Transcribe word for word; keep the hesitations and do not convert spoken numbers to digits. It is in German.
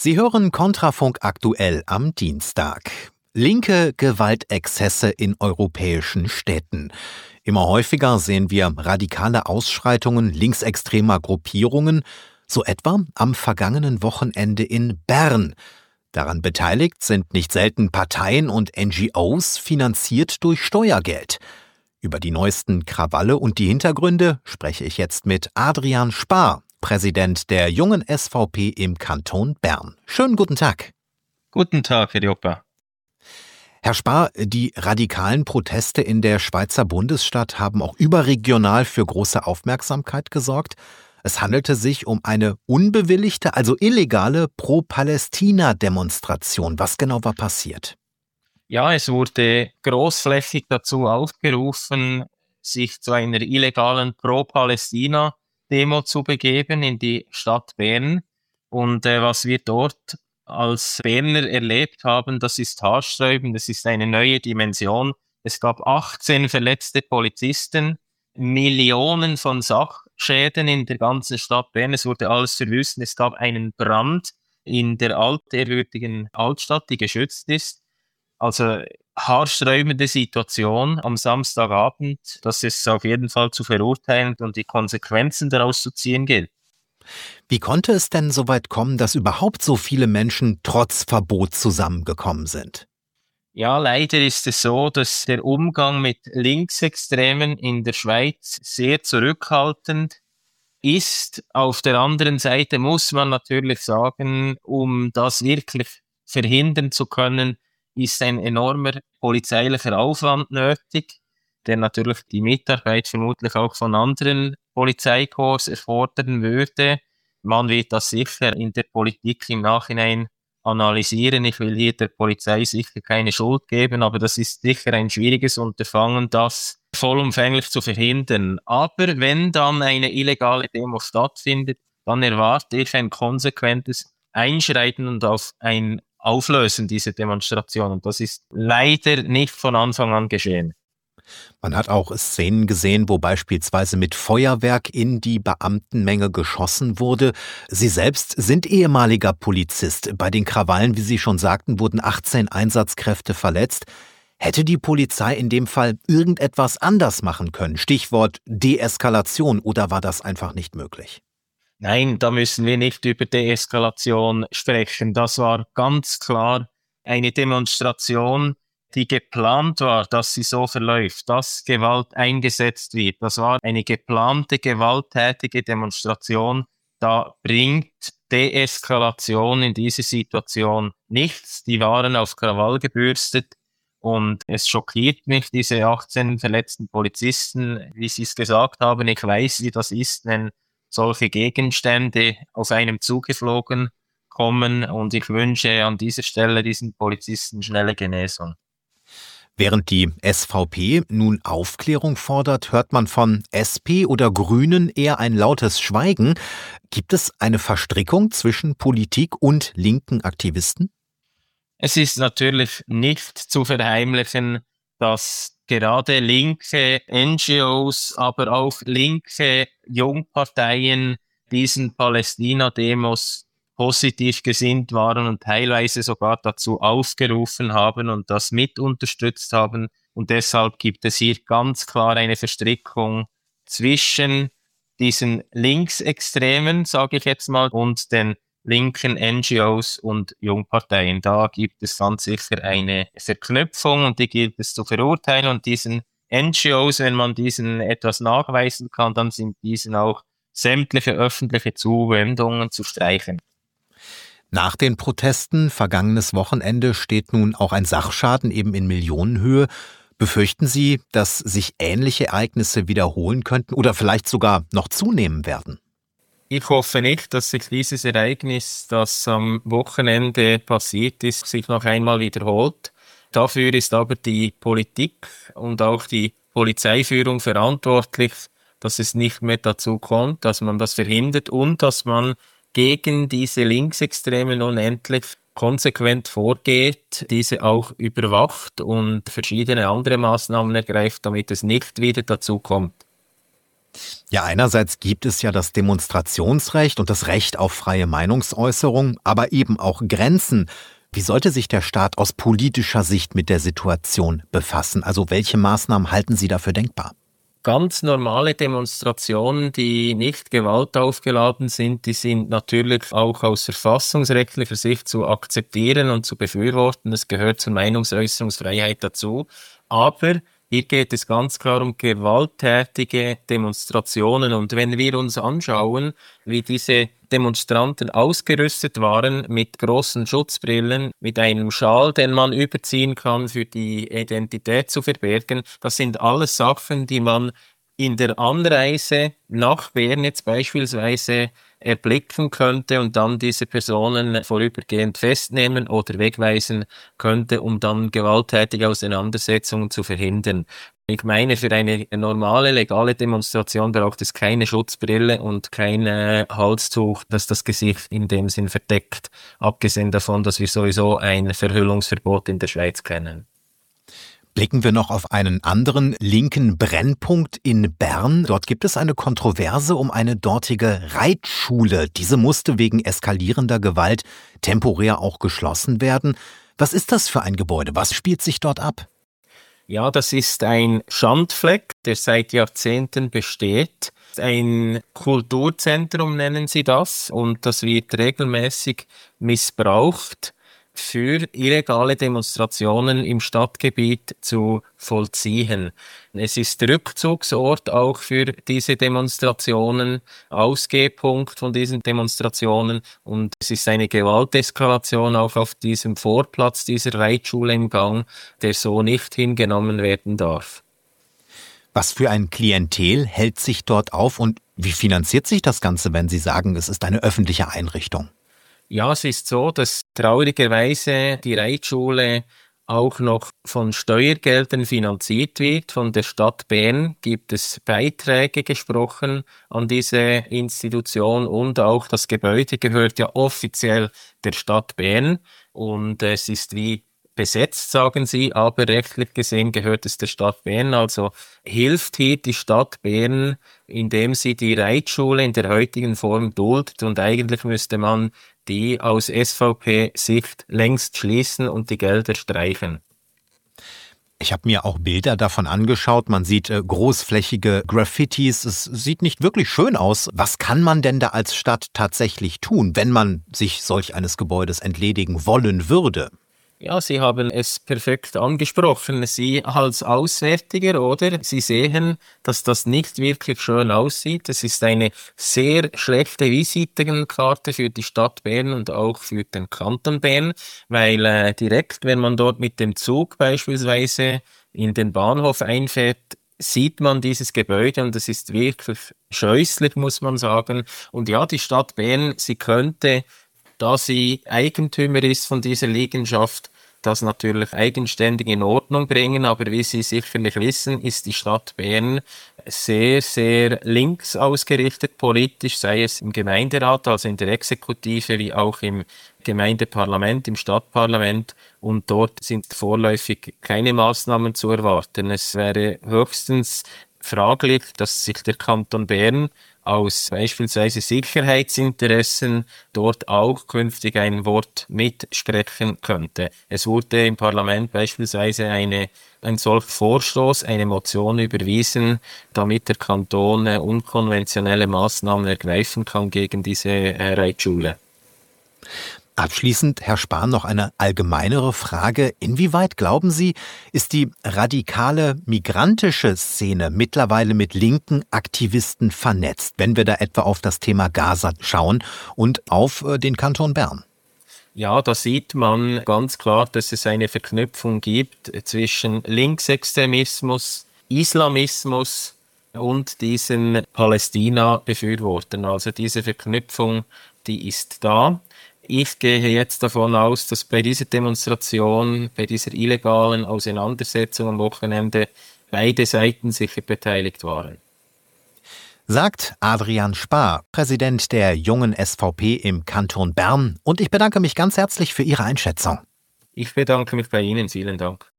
Sie hören Kontrafunk aktuell am Dienstag. Linke Gewaltexzesse in europäischen Städten. Immer häufiger sehen wir radikale Ausschreitungen linksextremer Gruppierungen, so etwa am vergangenen Wochenende in Bern. Daran beteiligt sind nicht selten Parteien und N G Os, finanziert durch Steuergeld. Über die neuesten Krawalle und die Hintergründe spreche ich jetzt mit Adrian Spahr, Präsident der Jungen S V P im Kanton Bern. Schönen guten Tag. Guten Tag, Herr Joppa. Herr Spahr, die radikalen Proteste in der Schweizer Bundesstadt haben auch überregional für große Aufmerksamkeit gesorgt. Es handelte sich um eine unbewilligte, also illegale Pro-Palästina-Demonstration. Was genau war passiert? Ja, es wurde großflächig dazu aufgerufen, sich zu einer illegalen Pro-Palästina-Demo zu begeben in die Stadt Bern. Und äh, was wir dort als Berner erlebt haben, das ist haarsträubend, das ist eine neue Dimension. Es gab achtzehn verletzte Polizisten, Millionen von Sachschäden in der ganzen Stadt Bern. Es wurde alles verwüstet. Es gab einen Brand in der altehrwürdigen Altstadt, die geschützt ist. Also haarsträubende Situation am Samstagabend. Das ist auf jeden Fall zu verurteilen und die Konsequenzen daraus zu ziehen gilt. Wie konnte es denn so weit kommen, dass überhaupt so viele Menschen trotz Verbot zusammengekommen sind? Ja, leider ist es so, dass der Umgang mit Linksextremen in der Schweiz sehr zurückhaltend ist. Auf der anderen Seite muss man natürlich sagen, um das wirklich verhindern zu können, ist ein enormer polizeilicher Aufwand nötig, der natürlich die Mitarbeit vermutlich auch von anderen Polizeikorps erfordern würde. Man wird das sicher in der Politik im Nachhinein analysieren. Ich will hier der Polizei sicher keine Schuld geben, aber das ist sicher ein schwieriges Unterfangen, das vollumfänglich zu verhindern. Aber wenn dann eine illegale Demo stattfindet, dann erwarte ich ein konsequentes Einschreiten und auf ein Auflösen dieser Demonstration. Und das ist leider nicht von Anfang an geschehen. Man hat auch Szenen gesehen, wo beispielsweise mit Feuerwerk in die Beamtenmenge geschossen wurde. Sie selbst sind ehemaliger Polizist. Bei den Krawallen, wie Sie schon sagten, wurden achtzehn Einsatzkräfte verletzt. Hätte die Polizei in dem Fall irgendetwas anders machen können? Stichwort Deeskalation, oder war das einfach nicht möglich? Nein, da müssen wir nicht über Deeskalation sprechen. Das war ganz klar eine Demonstration, die geplant war, dass sie so verläuft, dass Gewalt eingesetzt wird. Das war eine geplante, gewalttätige Demonstration. Da bringt Deeskalation in dieser Situation nichts. Die waren auf Krawall gebürstet und es schockiert mich, diese achtzehn verletzten Polizisten, wie Sie es gesagt haben. Ich weiß, wie das ist, wenn solche Gegenstände auf einem zugeflogen kommen, und ich wünsche an dieser Stelle diesen Polizisten schnelle Genesung. Während die S V P nun Aufklärung fordert, hört man von S P oder Grünen eher ein lautes Schweigen. Gibt es eine Verstrickung zwischen Politik und linken Aktivisten? Es ist natürlich nicht zu verheimlichen, dass gerade linke N G Os, aber auch linke Jungparteien diesen Palästina-Demos positiv gesinnt waren und teilweise sogar dazu aufgerufen haben und das mit unterstützt haben. Und deshalb gibt es hier ganz klar eine Verstrickung zwischen diesen Linksextremen, sage ich jetzt mal, und den linken N G Os und Jungparteien. Da gibt es ganz sicher eine Verknüpfung und die gilt es zu verurteilen. Und diesen N G Os, wenn man diesen etwas nachweisen kann, dann sind diesen auch sämtliche öffentliche Zuwendungen zu streichen. Nach den Protesten vergangenes Wochenende steht nun auch ein Sachschaden eben in Millionenhöhe. Befürchten Sie, dass sich ähnliche Ereignisse wiederholen könnten oder vielleicht sogar noch zunehmen werden? Ich hoffe nicht, dass sich dieses Ereignis, das am Wochenende passiert ist, sich noch einmal wiederholt. Dafür ist aber die Politik und auch die Polizeiführung verantwortlich, dass es nicht mehr dazu kommt, dass man das verhindert und dass man gegen diese Linksextremen nun endlich konsequent vorgeht, diese auch überwacht und verschiedene andere Maßnahmen ergreift, damit es nicht wieder dazu kommt. Ja, einerseits gibt es ja das Demonstrationsrecht und das Recht auf freie Meinungsäußerung, aber eben auch Grenzen. Wie sollte sich der Staat aus politischer Sicht mit der Situation befassen? Also welche Maßnahmen halten Sie dafür denkbar? Ganz normale Demonstrationen, die nicht gewaltaufgeladen sind, die sind natürlich auch aus verfassungsrechtlicher Sicht zu akzeptieren und zu befürworten. Das gehört zur Meinungsäußerungsfreiheit dazu. Aber hier geht es ganz klar um gewalttätige Demonstrationen. Und wenn wir uns anschauen, wie diese Demonstranten ausgerüstet waren mit großen Schutzbrillen, mit einem Schal, den man überziehen kann, für die Identität zu verbergen, das sind alles Sachen, die man in der Anreise nach Bern jetzt beispielsweise erblicken könnte und dann diese Personen vorübergehend festnehmen oder wegweisen könnte, um dann gewalttätige Auseinandersetzungen zu verhindern. Ich meine, für eine normale, legale Demonstration braucht es keine Schutzbrille und kein äh, Halstuch, das das Gesicht in dem Sinn verdeckt. Abgesehen davon, dass wir sowieso ein Verhüllungsverbot in der Schweiz kennen. Blicken wir noch auf einen anderen linken Brennpunkt in Bern. Dort gibt es eine Kontroverse um eine dortige Reitschule. Diese musste wegen eskalierender Gewalt temporär auch geschlossen werden. Was ist das für ein Gebäude? Was spielt sich dort ab? Ja, das ist ein Schandfleck, der seit Jahrzehnten besteht. Ein Kulturzentrum nennen sie das, und das wird regelmäßig missbraucht, für illegale Demonstrationen im Stadtgebiet zu vollziehen. Es ist Rückzugsort auch für diese Demonstrationen, Ausgehpunkt von diesen Demonstrationen, und es ist eine Gewalteskalation auch auf diesem Vorplatz dieser Reitschule im Gang, der so nicht hingenommen werden darf. Was für ein Klientel hält sich dort auf und wie finanziert sich das Ganze, wenn Sie sagen, es ist eine öffentliche Einrichtung? Ja, es ist so, dass traurigerweise die Reitschule auch noch von Steuergeldern finanziert wird. Von der Stadt Bern gibt es Beiträge gesprochen an diese Institution, und auch das Gebäude gehört ja offiziell der Stadt Bern, und es ist wie besetzt, sagen sie, aber rechtlich gesehen gehört es der Stadt Bern. Also hilft hier die Stadt Bern, indem sie die Reitschule in der heutigen Form duldet, und eigentlich müsste man die aus S V P-Sicht längst schließen und die Gelder streichen. Ich habe mir auch Bilder davon angeschaut. Man sieht äh, großflächige Graffitis. Es sieht nicht wirklich schön aus. Was kann man denn da als Stadt tatsächlich tun, wenn man sich solch eines Gebäudes entledigen wollen würde? Ja, Sie haben es perfekt angesprochen. Sie als Auswärtiger, oder? Sie sehen, dass das nicht wirklich schön aussieht. Es ist eine sehr schlechte Visitenkarte für die Stadt Bern und auch für den Kanton Bern, weil äh, direkt, wenn man dort mit dem Zug beispielsweise in den Bahnhof einfährt, sieht man dieses Gebäude, und es ist wirklich scheußlich, muss man sagen. Und ja, die Stadt Bern, sie könnte, da sie Eigentümer ist von dieser Liegenschaft, das natürlich eigenständig in Ordnung bringen, aber wie Sie sicherlich wissen, ist die Stadt Bern sehr, sehr links ausgerichtet politisch, sei es im Gemeinderat, also in der Exekutive, wie auch im Gemeindeparlament, im Stadtparlament, und dort sind vorläufig keine Maßnahmen zu erwarten. Es wäre höchstens fraglich, dass sich der Kanton Bern aus beispielsweise Sicherheitsinteressen dort auch künftig ein Wort mitsprechen könnte. Es wurde im Parlament beispielsweise eine, ein solcher Vorstoß, eine Motion überwiesen, damit der Kanton äh, unkonventionelle Maßnahmen ergreifen kann gegen diese äh, Reitschule. Abschließend, Herr Spahn, noch eine allgemeinere Frage. Inwieweit, glauben Sie, ist die radikale migrantische Szene mittlerweile mit linken Aktivisten vernetzt, wenn wir da etwa auf das Thema Gaza schauen und auf den Kanton Bern? Ja, da sieht man ganz klar, dass es eine Verknüpfung gibt zwischen Linksextremismus, Islamismus und diesen Palästina-Befürwortern. Also diese Verknüpfung, die ist da. Ich gehe jetzt davon aus, dass bei dieser Demonstration, bei dieser illegalen Auseinandersetzung am Wochenende beide Seiten sicher beteiligt waren. Sagt Adrian Spahr, Präsident der Jungen S V P im Kanton Bern. Und ich bedanke mich ganz herzlich für Ihre Einschätzung. Ich bedanke mich bei Ihnen. Vielen Dank.